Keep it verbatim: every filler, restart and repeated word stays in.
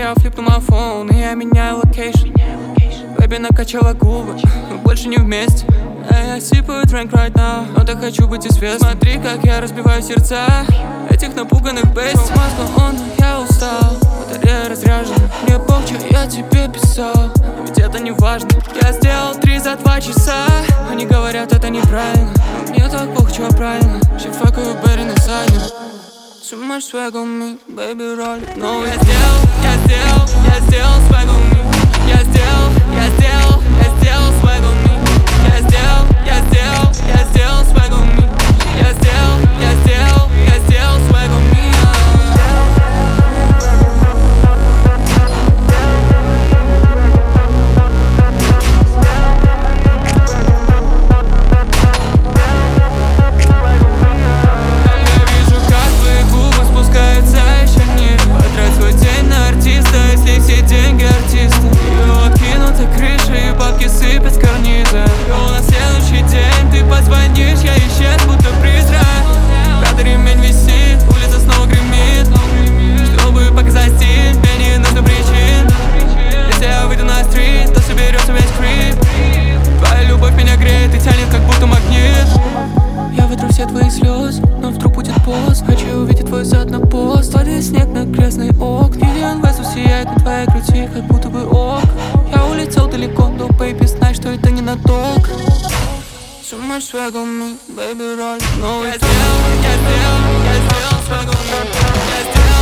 я флипну мой фон, и я меняю локейшн. Бэби накачала губы, мы больше не вместе. Эй, я сипаю drink right now, но так хочу быть известным. Смотри, как я разбиваю сердца этих напуганных бестий. Масло он, я устал, батарея разряжена. Мне пох, что я тебе писал, ведь это не важно. Я сделал три за два часа, они говорят, это неправильно. Но мне так пох, что правильно. She fuck with Berry на заднем. Too much swag on me, baby, roll it. No, я сделал, я сделал, я сделал swag on me. Я сделал, я сделал, я сделал swag on me. Я сделал, я сделал, я сделал swag on me. Я сделал, я сделал, я сделал swag on me. Я вижу, как твои губы спускаются еще ниже. Потрать свой день на артиста, если все деньги артиста. Его откинута крыша и бабки сыпят с карниза. И на следующий день ты позвонишь, я исчез, будто призрак. Правда, ремень висит, улица снова гремит. Чтобы показать стиль, мне не нужно причин. Если я выйду на стрит, то соберется весь крип. Твоя любовь меня греет и тянет, как будто магнит. Я вытру все твои слезы, но вдруг будет пост. Хочу увидеть твой зад на пост. Падает снег на грязный окна. Миллион глаз сияет на твоей груди, как будто бы ок. Я улетел далеко, но, baby, знай, что это не надолго. Too much swag on me, baby, roll it. No, я сделал, я сделал, я сделал swag on me. Я сделал.